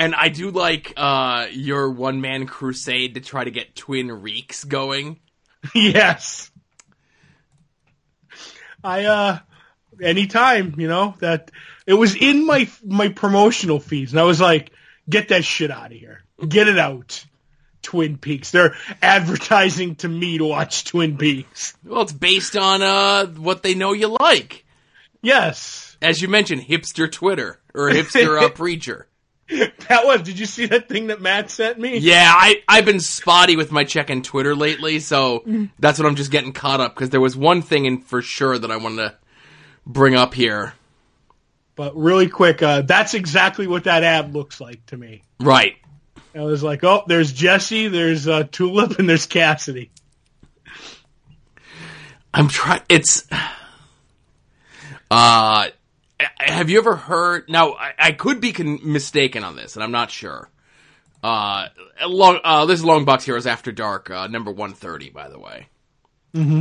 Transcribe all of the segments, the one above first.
And I do like your one-man crusade to try to get Twin Reeks going. Yes. Anytime, that it was in my promotional feeds, and I was like, get that shit out of here. Get it out. Twin Peaks. They're advertising to me to watch Twin Peaks. Well, it's based on what they know you like. Yes. As you mentioned, hipster Twitter, or hipster preacher. Did you see that thing that Matt sent me? Yeah, I've been spotty with my checking Twitter lately, so that's what I'm just getting caught up, because there was one thing in for sure that I wanted to bring up here. But really quick, that's exactly what that ad looks like to me. Right. I was like, oh, there's Jesse, there's Tulip, and there's Cassidy. I'm trying. It's. Have you ever heard? Now, I could be mistaken on this, and I'm not sure. This is Long Box Heroes After Dark, number 130, by the way. Mm-hmm.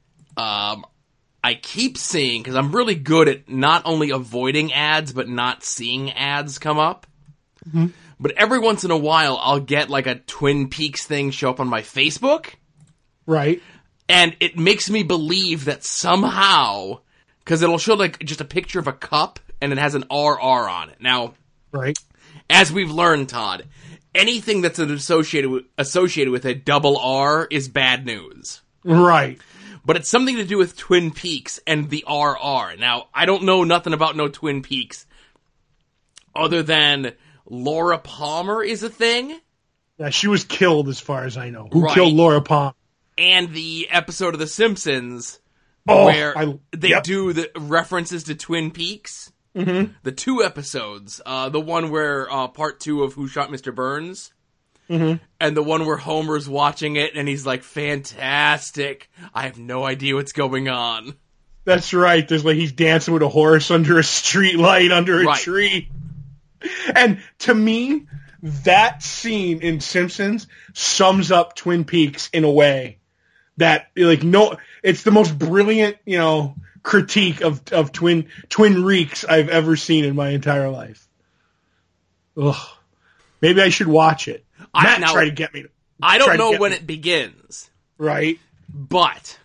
I keep seeing, because I'm really good at not only avoiding ads, but not seeing ads come up. Mm-hmm. But every once in a while, I'll get like a Twin Peaks thing show up on my Facebook. Right. And it makes me believe that somehow, because it'll show like just a picture of a cup, and it has an RR on it. Now, right. As we've learned, Todd, anything that's associated with a double R is bad news. Right. But it's something to do with Twin Peaks and the RR. Now, I don't know nothing about no Twin Peaks, other than Laura Palmer is a thing. Yeah, she was killed as far as I know. Who killed Laura Palmer? And the episode of The Simpsons where they do the references to Twin Peaks. Mm-hmm. The 2 episodes. The one where part 2 of Who Shot Mr. Burns. Mm-hmm. And the one where Homer's watching it and he's like, fantastic. I have no idea what's going on. That's right. There's he's dancing with a horse under a street light under a tree. And to me, that scene in Simpsons sums up Twin Peaks in a way that it's the most brilliant, critique of Twin Reeks I've ever seen in my entire life. Ugh. Maybe I should watch it. Matt tried to get me to. I don't know when it begins. Right. But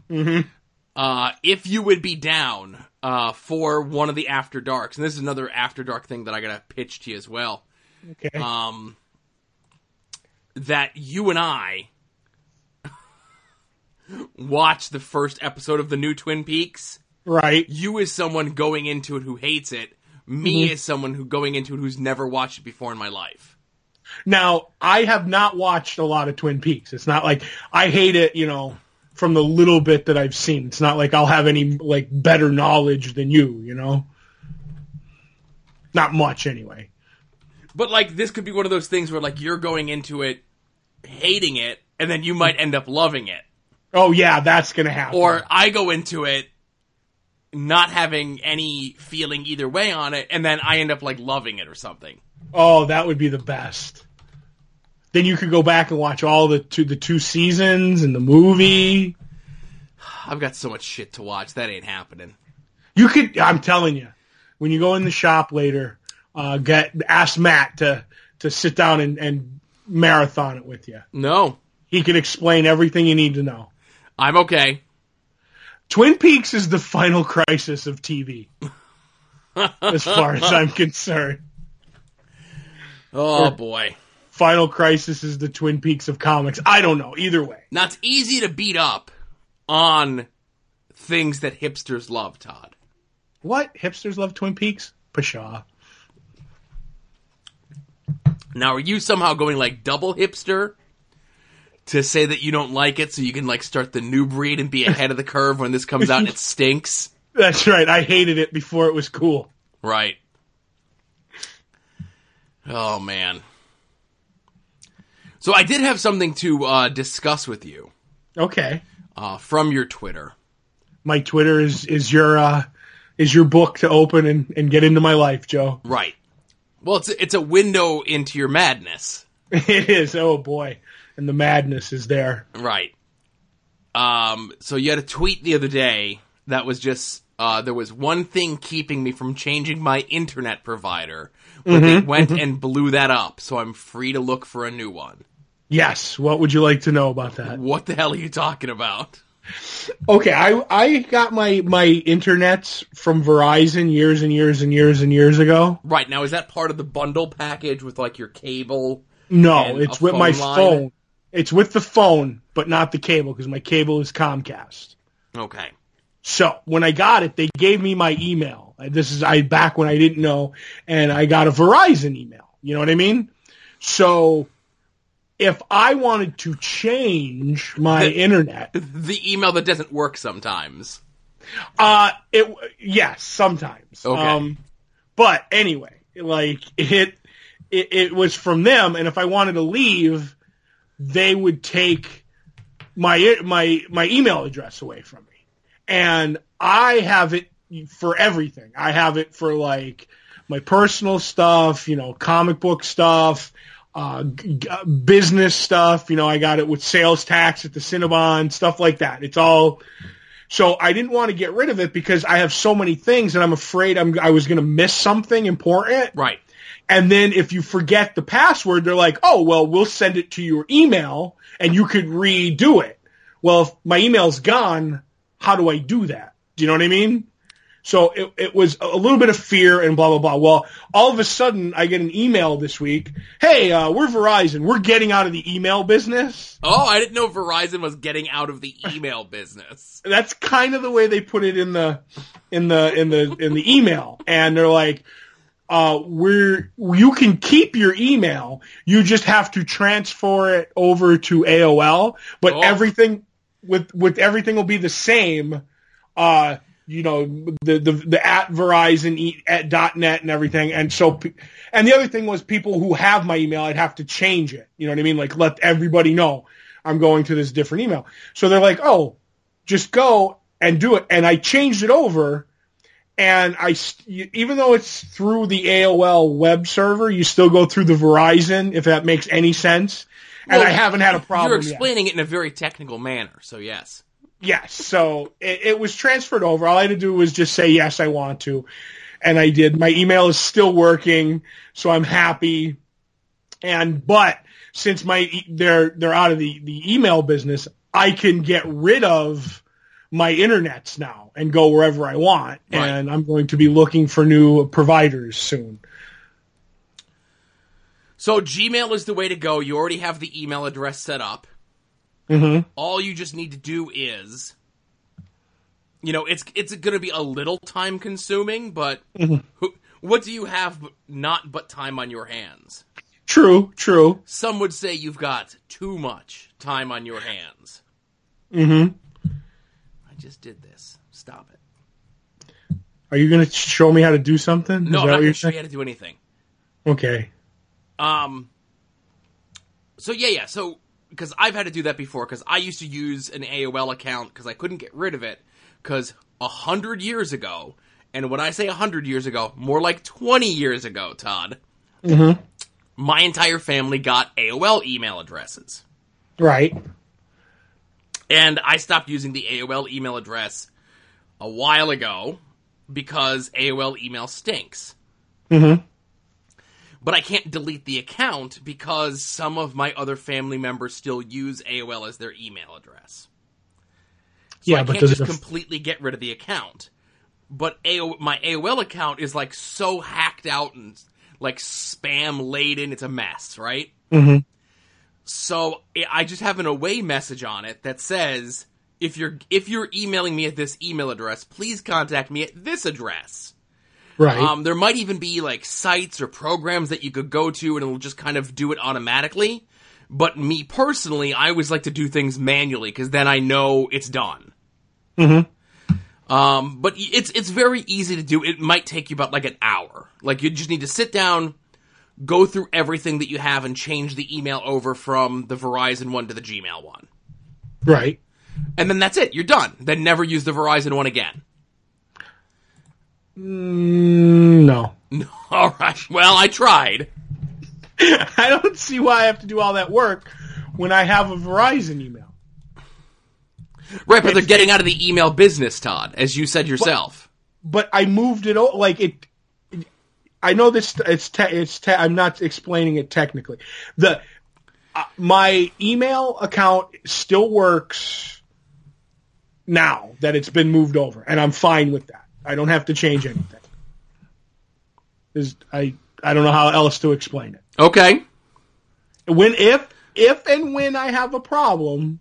if you would be down for one of the After Darks, and this is another After Dark thing that I gotta pitch to you as well. Okay. That you and I watch the first episode of the new Twin Peaks. Right. You as someone going into it who hates it, me as someone who going into it who's never watched it before in my life. Now, I have not watched a lot of Twin Peaks. It's not like I hate it, from the little bit that I've seen. It's not like I'll have any, better knowledge than you. Not much, anyway. But, this could be one of those things where, you're going into it hating it, and then you might end up loving it. Oh, yeah, that's going to happen. Or I go into it not having any feeling either way on it, and then I end up, loving it or something. Oh, that would be the best. Then you could go back and watch all the 2 seasons and the movie. I've got so much shit to watch. That ain't happening. You could, I'm telling you, when you go in the shop later, ask Matt to sit down and marathon it with you. No. He can explain everything you need to know. I'm okay. Twin Peaks is the final crisis of TV. As far as I'm concerned. Oh, boy. Final Crisis is the Twin Peaks of comics. I don't know. Either way. Now, it's easy to beat up on things that hipsters love, Todd. What? Hipsters love Twin Peaks? Pshaw. Now, are you somehow going, double hipster to say that you don't like it so you can, start the new breed and be ahead of the curve when this comes out and it stinks? That's right. I hated it before it was cool. Right. Oh, man. So I did have something to discuss with you. Okay. From your Twitter. My Twitter is your book to open and get into my life, Joe. Right. Well, it's a window into your madness. It is. Oh, boy. And the madness is there. Right. So you had a tweet the other day that was just there was one thing keeping me from changing my internet provider, but they went and blew that up, so I'm free to look for a new one. Yes. What would you like to know about that? What the hell are you talking about? Okay, I got my internets from Verizon years and years and years and years ago. Right, now is that part of the bundle package with like your cable? No, it's with my line? phone. It's with the phone, but not the cable, because my cable is Comcast. Okay. So when I got it, they gave me my email. This is back when I didn't know, and I got a Verizon email. You know what I mean? So if I wanted to change my internet, the email that doesn't work sometimes. Yes, sometimes. Okay. But anyway, like it was from them, and if I wanted to leave, they would take my email address away from me. And I have it for everything. I have it for like my personal stuff, comic book stuff, business stuff. I got it with sales tax at the Cinnabon, stuff like that. It's all. So I didn't want to get rid of it because I have so many things, and I'm afraid I was going to miss something important. Right. And then if you forget the password, they're like, oh, well, we'll send it to your email and you could redo it. Well, if my email's gone, how do I do that? Do you know what I mean? So it was a little bit of fear and blah, blah, blah. Well, all of a sudden I get an email this week. Hey, we're Verizon. We're getting out of the email business. Oh, I didn't know Verizon was getting out of the email business. That's kind of the way they put it in the email. And they're like, you can keep your email. You just have to transfer it over to AOL, but everything with everything will be the same. The at Verizon at .net and everything. And so, and the other thing was people who have my email, I'd have to change it. You know what I mean? Like let everybody know I'm going to this different email. So they're like, oh, just go and do it. And I changed it over. And even though it's through the AOL web server, you still go through the Verizon, if that makes any sense. And I haven't had a problem yet. You're explaining it in a very technical manner, so yes. Yes, so it was transferred over. All I had to do was just say, yes, I want to. And I did. My email is still working, so I'm happy. But since they're out of the email business, I can get rid of my internets now and go wherever I want. Right. And I'm going to be looking for new providers soon. So Gmail is the way to go. You already have the email address set up. Mm-hmm. All you just need to do is, it's going to be a little time consuming, but what do you have but time on your hands? True. Some would say you've got too much time on your hands. Mm-hmm. I just did this. Stop it. Are you going to show me how to do something? No, I'm not going to show you how to do anything. Okay. So, because I've had to do that before, because I used to use an AOL account because I couldn't get rid of it, because 100 years ago, and when I say 100 years ago, more like 20 years ago, Todd, my entire family got AOL email addresses. Right. And I stopped using the AOL email address a while ago because AOL email stinks. Mm-hmm. But I can't delete the account because some of my other family members still use AOL as their email address. So I can't just completely get rid of the account. But my AOL account is like so hacked out and like spam laden, it's a mess, right? Mm-hmm. So I just have an away message on it that says, if you're emailing me at this email address, please contact me at this address. Right. There might even be like sites or programs that you could go to and it'll just kind of do it automatically. But me personally, I always like to do things manually because then I know it's done. Mm-hmm. But it's very easy to do. It might take you about like an hour. Like you just need to sit down, go through everything that you have and change the email over from the Verizon one to the Gmail one. Right. And then that's it. You're done. Then never use the Verizon one again. No. All right. Well, I tried. I don't see why I have to do all that work when I have a Verizon email. Right, but they're getting out of the email business, Todd, as you said yourself. but I moved it like it. I know this. I'm not explaining it technically. My email account still works now that it's been moved over, and I'm fine with that. I don't have to change anything. I don't know how else to explain it. Okay. If and when I have a problem,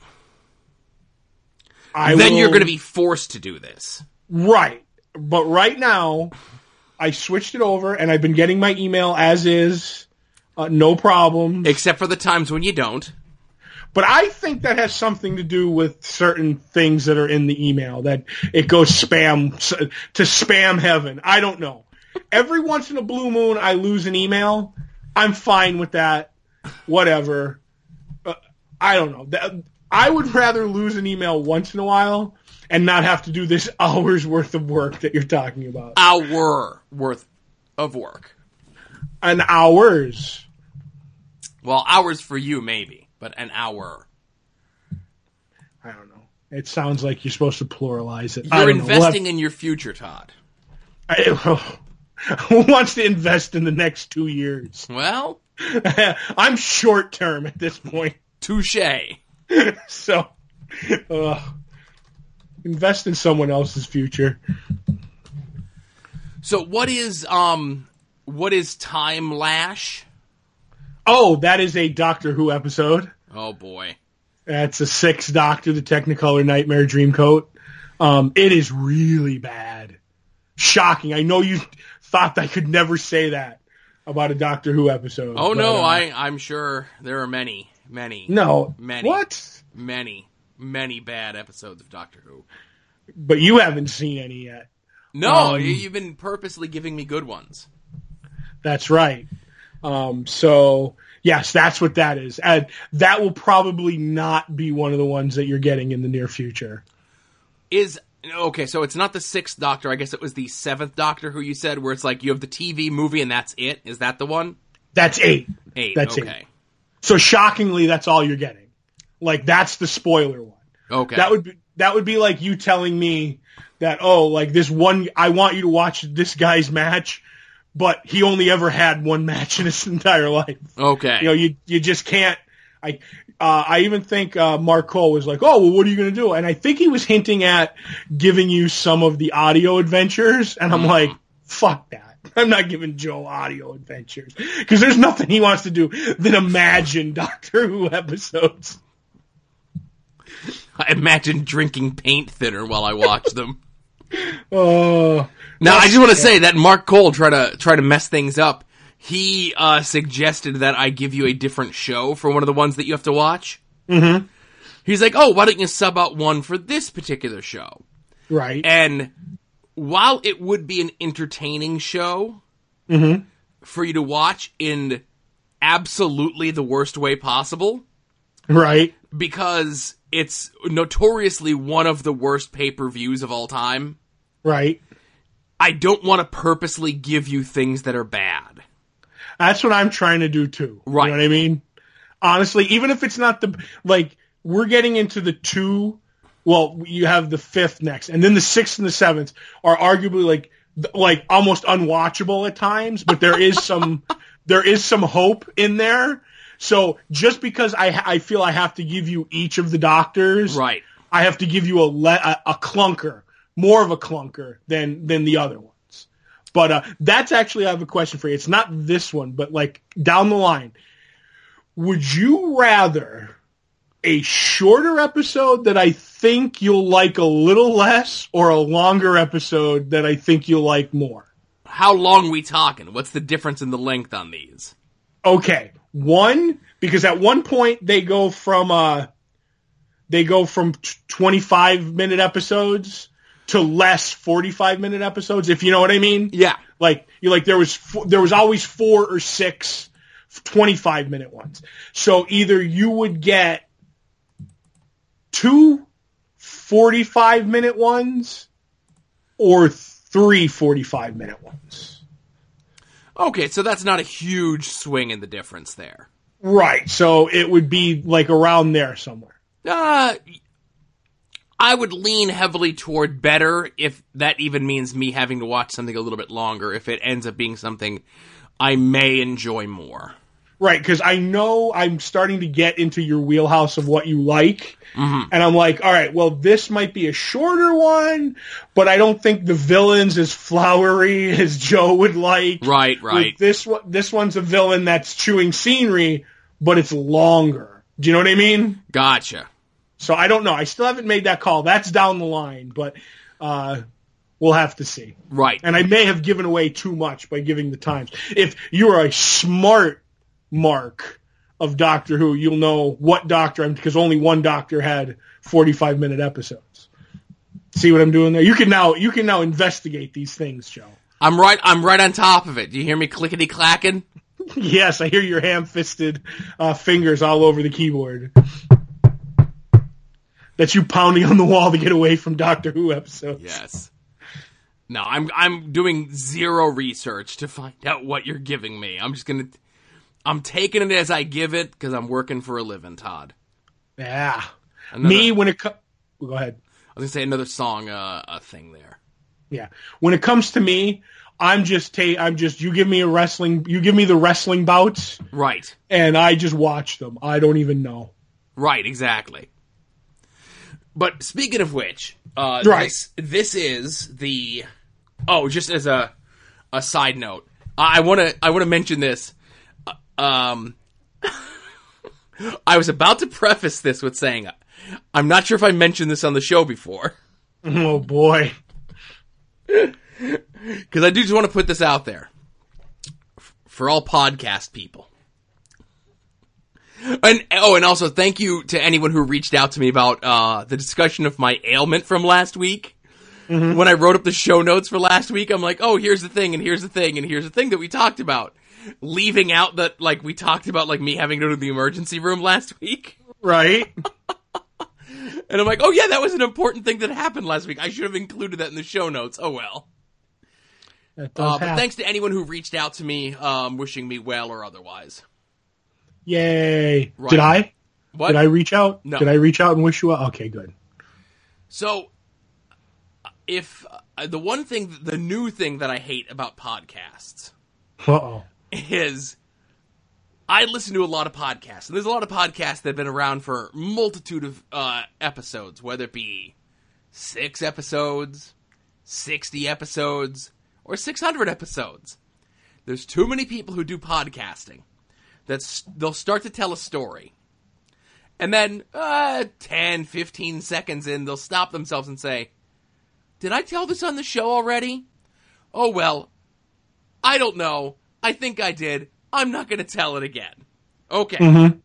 you're going to be forced to do this. Right. But right now, I switched it over, and I've been getting my email as is, no problem. Except for the times when you don't. But I think that has something to do with certain things that are in the email, that it goes spam to spam heaven. I don't know. Every once in a blue moon, I lose an email. I'm fine with that. Whatever. I don't know. I would rather lose an email once in a while and not have to do this hour's worth of work that you're talking about. Hour worth of work. An hours. Well, hours for you, maybe, but an hour. I don't know. It sounds like you're supposed to pluralize it. You're investing in your future, Todd. Who wants to invest in the next 2 years? Well, I'm short term at this point. Touché. So, invest in someone else's future. So what is Time Lash? Oh, that is a Doctor Who episode. Oh boy. That's a 6th Doctor, the Technicolor Nightmare Dreamcoat. It is really bad. Shocking. I know you thought I could never say that about a Doctor Who episode. Oh, but, no, I'm sure there are many. No. Many. What? Many bad episodes of Doctor Who. But you haven't seen any yet. No, you've been purposely giving me good ones. That's right. So, yes, that's what that is. And that will probably not be one of the ones that you're getting in the near future. Okay, so it's not the 6th Doctor. I guess it was the 7th Doctor who you said, where it's like you have the TV movie and that's it. Is that the one? That's 8. 8, that's okay. 8. So shockingly, that's all you're getting. Like, that's the spoiler one. Okay. That would be like you telling me that, like this one, I want you to watch this guy's match, but he only ever had one match in his entire life. Okay. You just can't. I even think Mark Cole was like, oh, well, what are you going to do? And I think he was hinting at giving you some of the audio adventures, and I'm like, fuck that. I'm not giving Joe audio adventures, because there's nothing he wants to do than imagine Doctor Who episodes. I imagine drinking paint thinner while I watch them. Now, I just want to say that Mark Cole try to mess things up. He suggested that I give you a different show for one of the ones that you have to watch. Mm-hmm. He's like, oh, why don't you sub out one for this particular show? Right. And while it would be an entertaining show for you to watch in absolutely the worst way possible. Right. Because it's notoriously one of the worst pay-per-views of all time. Right. I don't want to purposely give you things that are bad. That's what I'm trying to do too. Right. You know what I mean? Honestly, even if it's not we're getting into the 2, well, you have the 5th next, and then the 6th and the 7th are arguably like almost unwatchable at times, but there is some hope in there. So just because I feel I have to give you each of the Doctors, right, I have to give you a clunker, more of a clunker than the other ones. But that's actually, I have a question for you. It's not this one, but like down the line. Would you rather a shorter episode that I think you'll like a little less, or a longer episode that I think you'll like more? How long are we talking? What's the difference in the length on these? Okay. One, because at one point they go from 25-minute episodes to less 45-minute episodes, if you know what I mean. Yeah. There was always 4 or 6 25-minute ones. So either you would get 2 45-minute ones or 3 45-minute ones. Okay, so that's not a huge swing in the difference there. Right, so it would be like around there somewhere. I would lean heavily toward better, if that even means me having to watch something a little bit longer, if it ends up being something I may enjoy more. Right, because I know I'm starting to get into your wheelhouse of what you like, and I'm like, all right, well, this might be a shorter one, but I don't think the villain's as flowery as Joe would like. Right. This one's a villain that's chewing scenery, but it's longer. Do you know what I mean? Gotcha. So I don't know. I still haven't made that call. That's down the line, but we'll have to see. Right. And I may have given away too much by giving the times. If you're a smart mark of Doctor Who, you'll know what Doctor I'm, because only one Doctor had 45-minute episodes. See what I'm doing there? You can now investigate these things, Joe. I'm right on top of it. Do you hear me clickety clacking? Yes, I hear your ham-fisted fingers all over the keyboard. That's you pounding on the wall to get away from Doctor Who episodes. Yes. No, I'm doing zero research to find out what you're giving me. I'm taking it as I give it because I'm working for a living, Todd. Yeah. Go ahead. I was gonna say another song, a thing there. Yeah. When it comes to me, you give me the wrestling bouts. Right. And I just watch them. I don't even know. Right, exactly. But speaking of which, right. this is the, just as a side note, I want to mention this. I was about to preface this with saying, I'm not sure if I mentioned this on the show before. Oh boy. Because I do just want to put this out there for all podcast people. And also thank you to anyone who reached out to me about the discussion of my ailment from last week. Mm-hmm. When I wrote up the show notes for last week, I'm like, here's the thing, and here's the thing, and here's the thing that we talked about. Leaving out that, like, we talked about, like, me having to go to the emergency room last week. Right. And I'm like, oh yeah, that was an important thing that happened last week. I should have included that in the show notes. Oh well. But thanks to anyone who reached out to me, wishing me well or otherwise. Yay. Right. Did I? What? Did I reach out? No. Did I reach out and wish you well? Okay, good. So, if the new thing that I hate about podcasts is I listen to a lot of podcasts, and there's a lot of podcasts that have been around for a multitude of episodes, whether it be 6 episodes, 60 episodes, or 600 episodes. There's too many people who do podcasting. They'll start to tell a story. And then 10, 15 seconds in, they'll stop themselves and say, did I tell this on the show already? Oh, well, I don't know. I think I did. I'm not going to tell it again. Okay. Mm-hmm.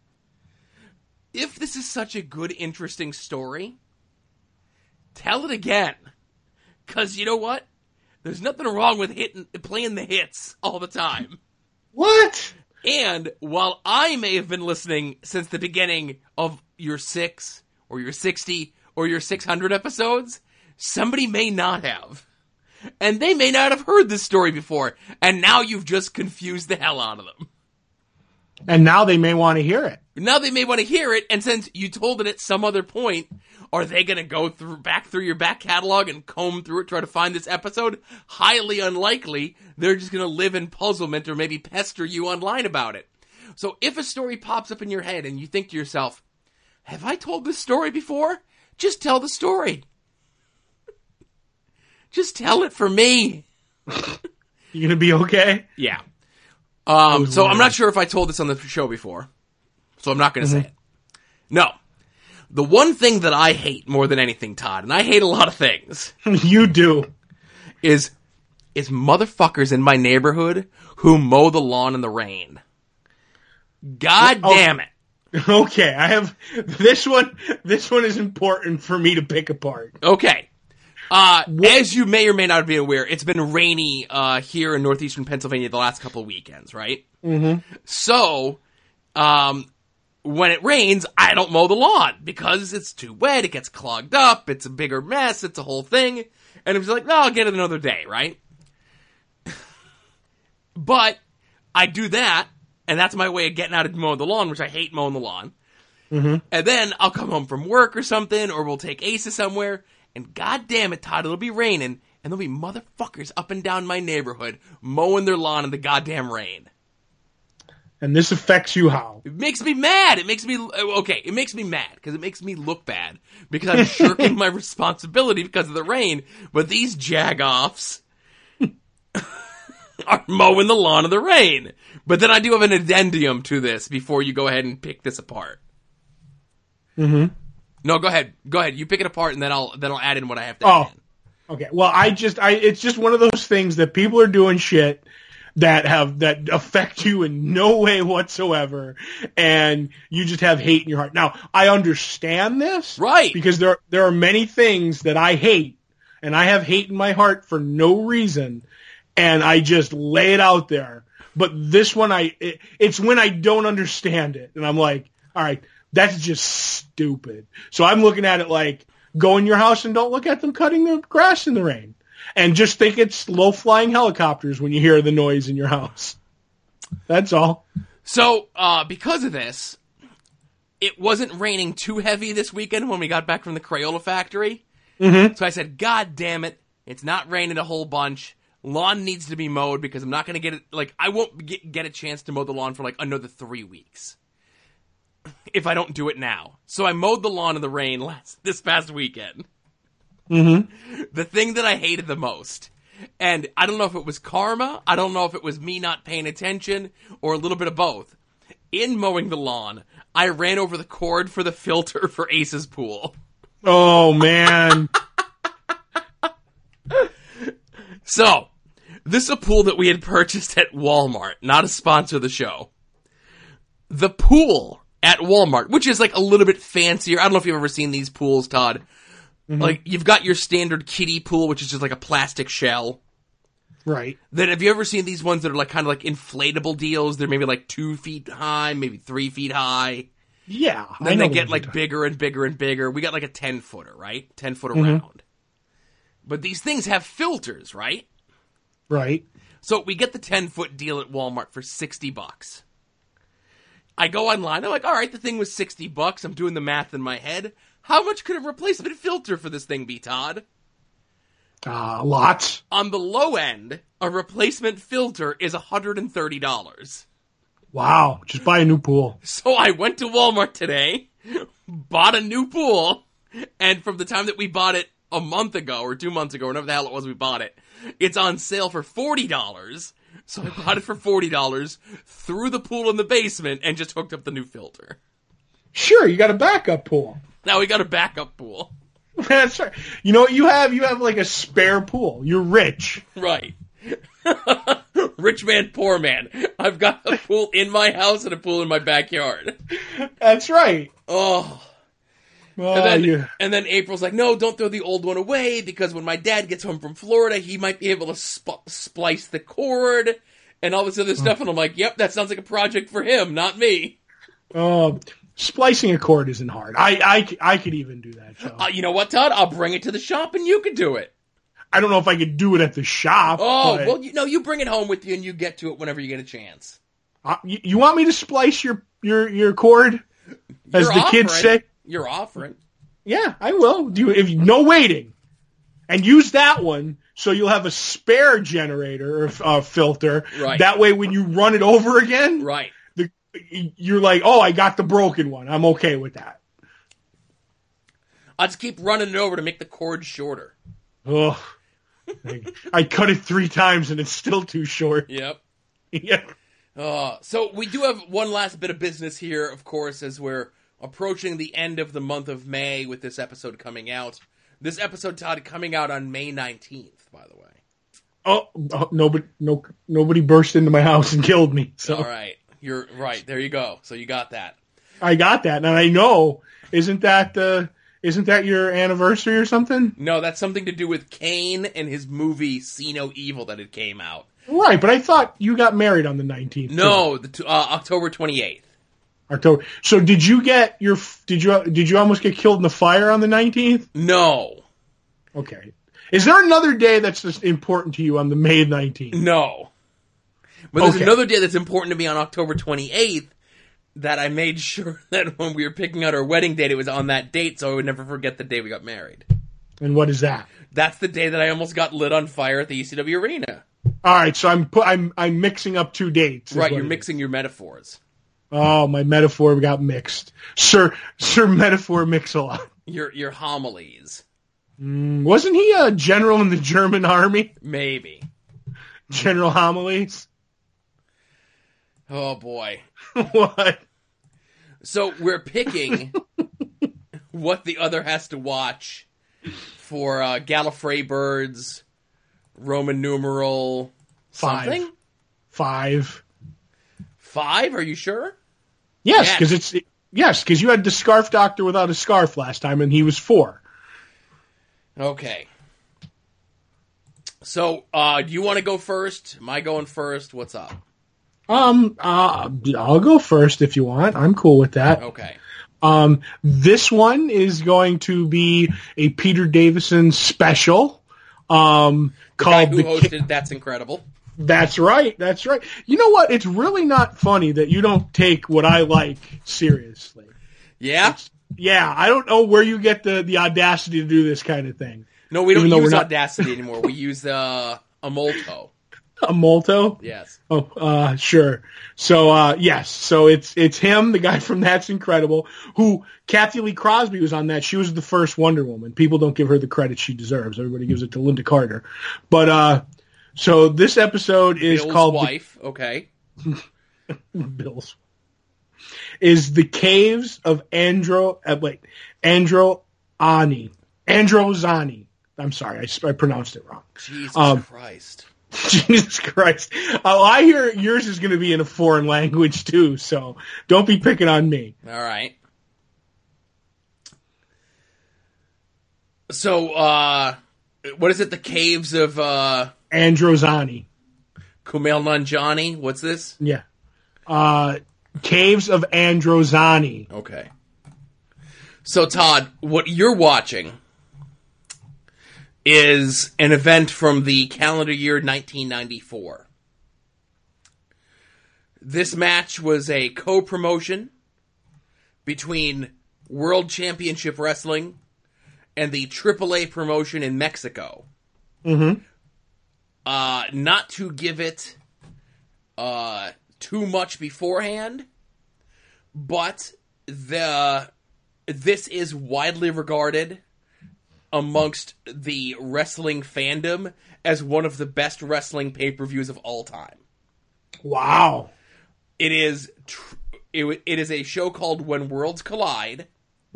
If this is such a good, interesting story, tell it again. Because you know what? There's nothing wrong with playing the hits all the time. What? And while I may have been listening since the beginning of your 6 or your 60 or your 600 episodes, somebody may not have. And they may not have heard this story before. And now you've just confused the hell out of them. And now they may want to hear it. Now they may want to hear it. And since you told it at some other point, are they going to go back through your back catalog and comb through it, try to find this episode? Highly unlikely. They're just going to live in puzzlement or maybe pester you online about it. So if a story pops up in your head and you think to yourself, have I told this story before? Just tell the story. Just tell it for me. You going to be okay? Yeah. So I'm not sure if I told this on the show before. So I'm not going to say it. No. The one thing that I hate more than anything, Todd, and I hate a lot of things. You do. Is motherfuckers in my neighborhood who mow the lawn in the rain. God damn it. Okay, I have this one. This one is important for me to pick apart. Okay. As you may or may not be aware, it's been rainy here in northeastern Pennsylvania the last couple of weekends, right? Mm-hmm. So, when it rains, I don't mow the lawn because it's too wet, it gets clogged up, it's a bigger mess, it's a whole thing. And I'm just like, no, I'll get it another day, right? But I do that, and that's my way of getting out of mowing the lawn, which I hate mowing the lawn. Mm-hmm. And then I'll come home from work or something, or we'll take Asa somewhere, and god damn it, Todd, it'll be raining, and there'll be motherfuckers up and down my neighborhood mowing their lawn in the goddamn rain. And this affects you how? It makes me mad. It makes me mad because it makes me look bad because I'm shirking my responsibility because of the rain. But these jagoffs are mowing the lawn in the rain. But then I do have an addendum to this before you go ahead and pick this apart. Mm-hmm. No, go ahead. Go ahead. You pick it apart and then I'll add in what I have to add in. Okay. Well, it's just one of those things that people are doing shit that affect you in no way whatsoever, and you just have hate in your heart. Now, I understand this, right? Because there are many things that I hate, and I have hate in my heart for no reason, and I just lay it out there. But this one, it's when I don't understand it, and I'm like, all right, that's just stupid. So I'm looking at it like, go in your house and don't look at them cutting the grass in the rain. And just think it's low-flying helicopters when you hear the noise in your house. That's all. So, because of this, it wasn't raining too heavy this weekend when we got back from the Crayola factory. Mm-hmm. So I said, God damn it, it's not raining a whole bunch. Lawn needs to be mowed because I'm not going to get it, I won't get a chance to mow the lawn for, another 3 weeks. If I don't do it now. So I mowed the lawn in the rain this past weekend. Mm-hmm. The thing that I hated the most, and I don't know if it was karma, I don't know if it was me not paying attention, or a little bit of both. In mowing the lawn, I ran over the cord for the filter for Ace's pool. Oh, man. So, this is a pool that we had purchased at Walmart, not a sponsor of the show. The pool at Walmart, which is a little bit fancier. I don't know if you've ever seen these pools, Todd. Mm-hmm. You've got your standard kiddie pool, which is just a plastic shell. Right. Then have you ever seen these ones that are kind of inflatable deals? They're maybe 2 feet high, maybe 3 feet high. Yeah. Then they get bigger and bigger and bigger. We got a 10-footer, right? 10-footer round. But these things have filters, right? Right. So we get the 10-foot deal at Walmart for $60. I go online. I'm like, all right, the thing was $60. I'm doing the math in my head. How much could a replacement filter for this thing be, Todd? Lots. On the low end, a replacement filter is $130. Wow. Just buy a new pool. So I went to Walmart today, bought a new pool, and from the time that we bought it a month ago, or 2 months ago, whenever the hell it was we bought it, it's on sale for $40. So I bought it for $40, threw the pool in the basement, and just hooked up the new filter. Sure, you got a backup pool. Now we got a backup pool. That's right. You know what you have? You have a spare pool. You're rich. Right. Rich man, poor man. I've got a pool in my house and a pool in my backyard. That's right. Oh. And then April's like, no, don't throw the old one away because when my dad gets home from Florida, he might be able to splice the cord and all this other stuff. And I'm like, yep, that sounds like a project for him, not me. Oh, splicing a cord isn't hard. I could even do that. So. You know what, Todd? I'll bring it to the shop and you can do it. I don't know if I could do it at the shop. Oh, but... well, you bring it home with you and you get to it whenever you get a chance. You want me to splice your cord? As the kids say? You're offering. Yeah, I will. No waiting. And use that one so you'll have a spare generator or filter. Right. That way when you run it over again, right. You're like, oh, I got the broken one. I'm okay with that. I'll just keep running it over to make the cord shorter. Ugh. I cut it 3 times and it's still too short. Yep. Yeah. So we do have one last bit of business here, of course, as we're approaching the end of the month of May with this episode coming out. This episode, Todd, coming out on May 19th, by the way. Oh, nobody burst into my house and killed me. So. All right. You're right. There you go. So you got that. I got that. And I know, isn't that your anniversary or something? No, that's something to do with Kane and his movie See No Evil that it came out. Right, but I thought you got married on the 19th. No, October 28th. October. So did you almost get killed in the fire on the 19th? No. Okay. Is there another day that's just important to you on the May 19th? No. But there's another day that's important to me on October 28th, that I made sure that when we were picking out our wedding date, it was on that date, so I would never forget the day we got married. And what is that? That's the day that I almost got lit on fire at the ECW arena. All right, so I'm mixing up two dates. Right, you're mixing your metaphors. Oh, my metaphor got mixed. Sir Metaphor Mix-a-Lot. Your homilies. Wasn't he a general in the German army? Maybe. General Homilies? Oh, boy. What? So we're picking what the other has to watch for Gallifrey Birds, Roman numeral something? 5. 5? Are you sure? Yes, because you had the Scarf Doctor without a scarf last time, and he was 4. Okay. So, do you want to go first? Am I going first? What's up? I'll go first if you want. I'm cool with that. Okay. This one is going to be a Peter Davison special. Called the guy who hosted That's Incredible. That's right. You know what? It's really not funny that you don't take what I like seriously. Yeah? Yeah, I don't know where you get the audacity to do this kind of thing. No, we don't use Audacity anymore. We use Amolto. Amolto? Yes. Oh, sure. So, yes. So it's him, the guy from That's Incredible, who Kathy Lee Crosby was on that. She was the first Wonder Woman. People don't give her the credit she deserves. Everybody gives it to Linda Carter. But, so this episode is Bill's called wife. Okay. Bill's. Is the Caves of Androzani. I'm sorry, I pronounced it wrong. Jesus Christ. Jesus Christ. I hear yours is going to be in a foreign language too, so don't be picking on me. All right. So, what is it? The Caves of Androzani. Kumail Nanjiani? What's this? Yeah. Caves of Androzani. Okay. So, Todd, what you're watching is an event from the calendar year 1994. This match was a co-promotion between World Championship Wrestling and the AAA promotion in Mexico. Mm-hmm. Not to give it too much beforehand, but this is widely regarded amongst the wrestling fandom as one of the best wrestling pay-per-views of all time. Wow. It is a show called When Worlds Collide,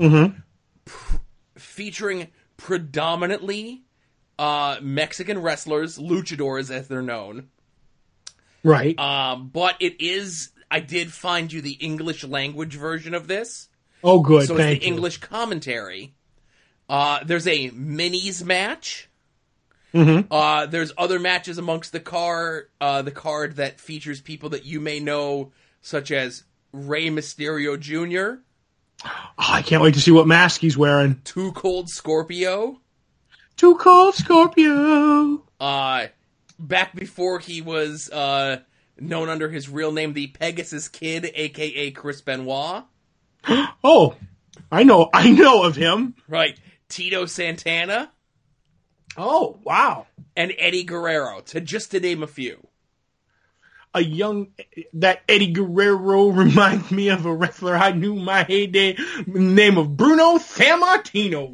featuring predominantly Mexican wrestlers, luchadors as they're known. Right. But it is, I did find you the English language version of this. Oh, good. So Thank it's the you. English commentary. There's a minis match. Mm-hmm. There's other matches amongst the card that features people that you may know, such as Rey Mysterio Jr. Oh, I can't wait to see what mask he's wearing. Too Cold Scorpio. Back before he was known under his real name, the Pegasus Kid, a.k.a. Chris Benoit. Oh, I know of him. Right. Tito Santana. Oh, wow. And Eddie Guerrero, just to name a few. That Eddie Guerrero reminds me of a wrestler I knew in my heyday, name of Bruno Sammartino.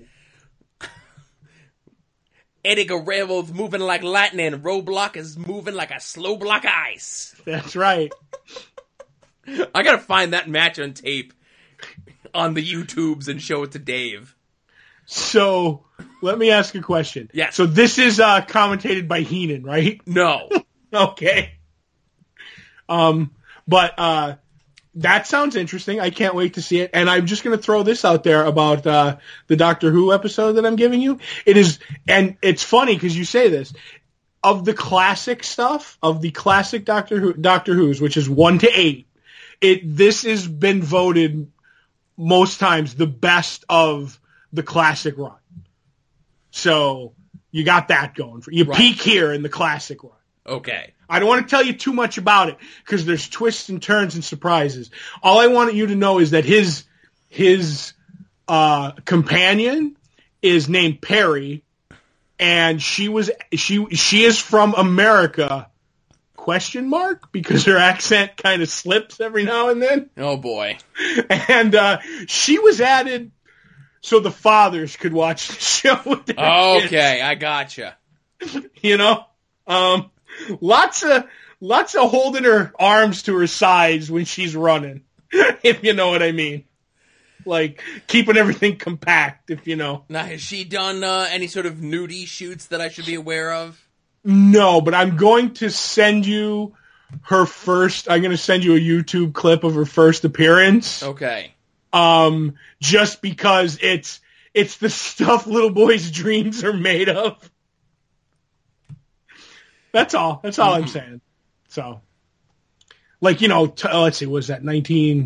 Eddie Guerrero's moving like lightning. Roadblock is moving like a slow block of ice. That's right. I gotta find that match on tape on the YouTubes and show it to Dave. So, let me ask a question. Yes. So this is commentated by Heenan, right? No. Okay. But that sounds interesting. I can't wait to see it. And I'm just going to throw this out there about the Doctor Who episode that I'm giving you. It is, and it's funny because you say this, of the classic stuff, of the classic Doctor Who's, which is 1 to 8, this has been voted most times the best of the classic run. So you got that going for you. Right. Peak here in the classic run. Okay. I don't want to tell you too much about it because there's twists and turns and surprises. All I want you to know is that his companion is named Perry, and she is from America. ? Because her accent kind of slips every now and then. Oh boy. And she was added so the fathers could watch the show with their kids. Okay, I gotcha. You know, lots of holding her arms to her sides when she's running, if you know what I mean. Like keeping everything compact, if you know. Now, has she done any sort of nudie shoots that I should be aware of? No, but I'm going to send you I'm going to send you a YouTube clip of her first appearance. Okay. Just because it's the stuff little boys' dreams are made of. That's all. That's all I'm saying. So, like, you know, let's see, was that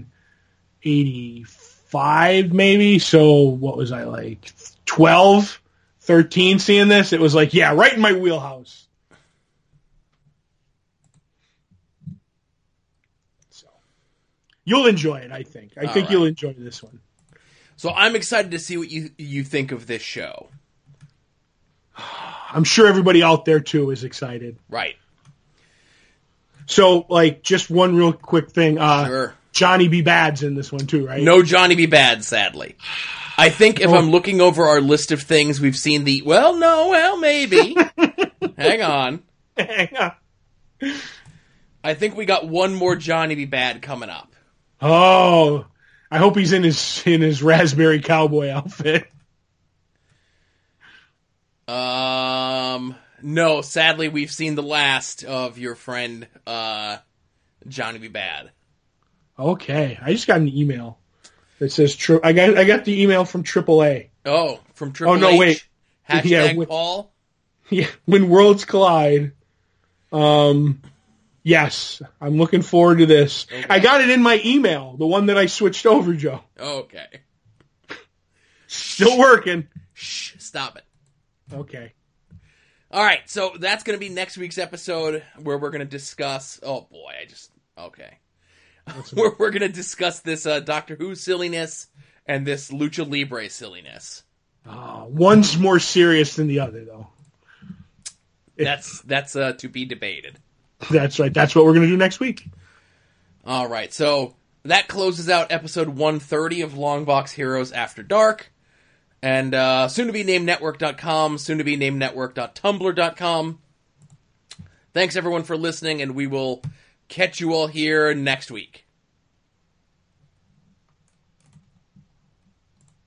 1985 maybe? So what was I, like 12, 13 seeing this? It was like, yeah, right in my wheelhouse. So you'll enjoy it, I think. I think you'll enjoy this one. So I'm excited to see what you think of this show. I'm sure everybody out there, too, is excited. Right. So, like, just one real quick thing. Sure. Johnny B. Bad's in this one, too, right? No Johnny B. Bad, sadly. I think if I'm looking over our list of things, we've seen maybe. Hang on. I think we got one more Johnny B. Bad coming up. Oh, I hope he's in his raspberry cowboy outfit. No, sadly, we've seen the last of your friend, Johnny B. Bad. Okay. I just got an email that says, I got the email from AAA. Oh, from Triple H? Oh, no, wait. Hashtag Paul? Yeah, when worlds collide. Yes, I'm looking forward to this. Okay. I got it in my email, the one that I switched over, Joe. Okay. Still working. Shh, stop it. Okay. All right, so that's going to be next week's episode where we're going to discuss... Oh, boy, Okay. We're going to discuss this Doctor Who silliness and this Lucha Libre silliness. One's more serious than the other, though. That's to be debated. That's right. That's what we're going to do next week. All right, so that closes out episode 130 of Longbox Heroes After Dark. And soon-to-be-named-network.com, soon-to-be-named-network.tumblr.com. Thanks, everyone, for listening, and we will catch you all here next week.